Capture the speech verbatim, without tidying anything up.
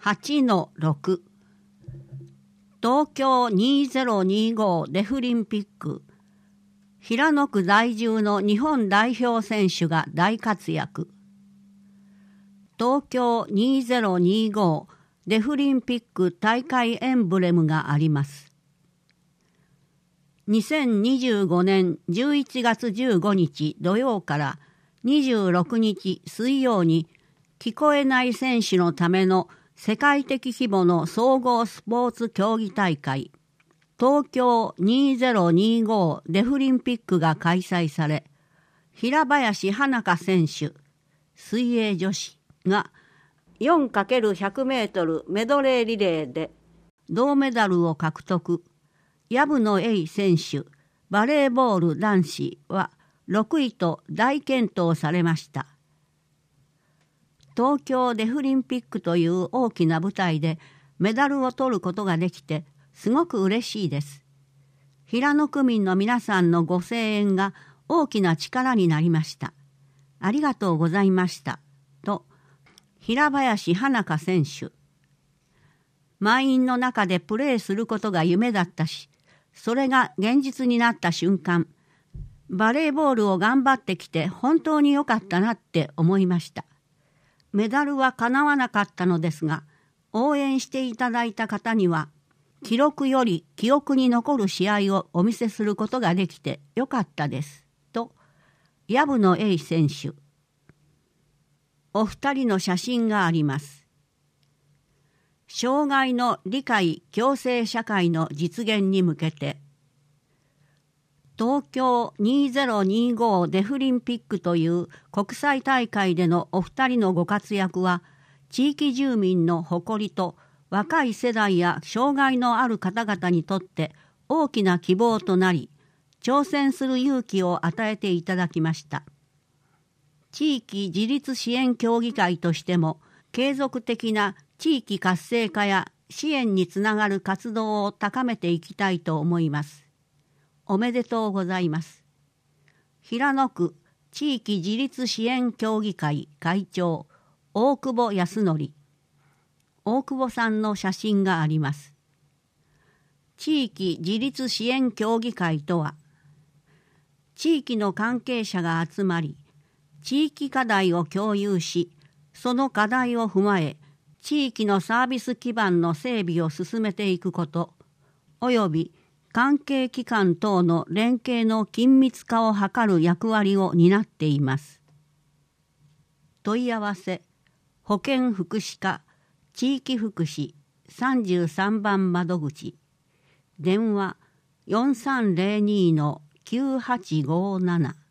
はちのろく 東京にせんにじゅうごデフリンピック、平野区在住の日本代表選手が大活躍。東京にせんにじゅうごデフリンピック大会エンブレムがあります。にせんにじゅうごねんじゅういちがつじゅうごにち土曜からにじゅうろくにち水曜に聞こえない選手のための世界的規模の総合スポーツ競技大会東京にせんにじゅうごデフリンピックが開催され、平林花香選手、水泳女子が よんかけるひゃくメートル メドレーリレーで銅メダルを獲得。藪野英選手、バレーボール男子はろくいと大健闘されました。東京デフリンピックという大きな舞台でメダルを取ることができてすごく嬉しいです。平野区民の皆さんのご声援が大きな力になりました。ありがとうございました。と、平林花香選手。満員の中でプレーすることが夢だったし、それが現実になった瞬間、バレーボールを頑張ってきて本当に良かったなって思いました。メダルは叶わなかったのですが、応援していただいた方には、記録より記憶に残る試合をお見せすることができてよかったです。と、藪野英選手。お二人の写真があります。障害の理解共生社会の実現に向けて、東京にせんにじゅうごデフリンピックという国際大会でのお二人のご活躍は、地域住民の誇りと若い世代や障害のある方々にとって大きな希望となり、挑戦する勇気を与えていただきました。地域自立支援協議会としても、継続的な地域活性化や支援につながる活動を高めていきたいと思います。おめでとうございます。平野区地域自立支援協議会会長、大久保康則。大久保さんの写真があります。地域自立支援協議会とは、地域の関係者が集まり、地域課題を共有し、その課題を踏まえ、地域のサービス基盤の整備を進めていくこと、および関係機関等の連携の緊密化を図る役割を担っています。問い合わせ、保健福祉課、地域福祉さんじゅうさんばん窓口、電話 よんさんぜろにのきゅうはちごーなな。